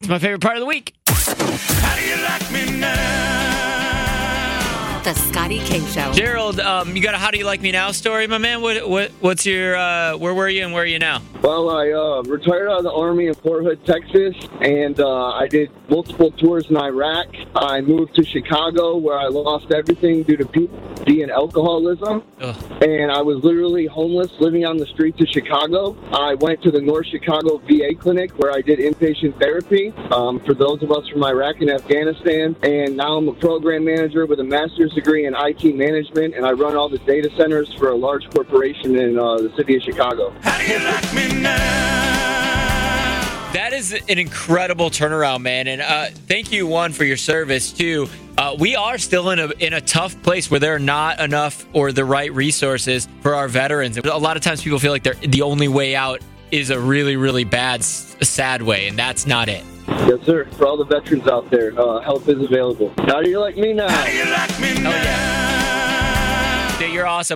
It's my favorite part of the week. How do you like me now? The Scotty K Show. Gerald, you got a "How do you like me now" story, my man? What's your where were you and where are you now? Well, I retired out of the Army in Fort Hood, Texas, and I did multiple tours in Iraq. I moved to Chicago, where I lost everything due to PTSD and alcoholism. Ugh. And I was literally homeless, living on the streets of Chicago. I went to the North Chicago VA clinic, where I did inpatient therapy for those of us from Iraq and Afghanistan. And now I'm a program manager with a master's degree in IT management, and I run all the data centers for a large corporation in the city of Chicago. How do you like me now? That is an incredible turnaround, man. And thank you, one, for your service. Two, we are still in a tough place where there are not enough or the right resources for our veterans. A lot of times people feel like the only way out is a really, really bad, sad way, and that's not it. Yes, sir. For all the veterans out there, help is available. How do you like me now? How do you like me now? Dude, you're awesome.